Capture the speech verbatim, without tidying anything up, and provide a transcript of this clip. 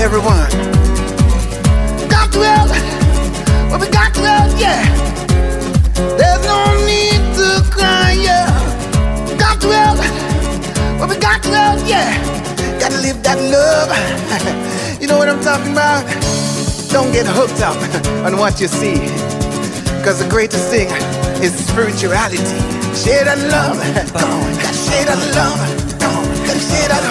everyone. Got to love what we got to love, yeah. There's no need to cry, yeah. Got to love what we got to love, yeah. Gotta live that love. You know what I'm talking about? Don't get hooked up on what you see, cause the greatest thing is spirituality. Share that love, come on, gotta share that love, come on, gotta share that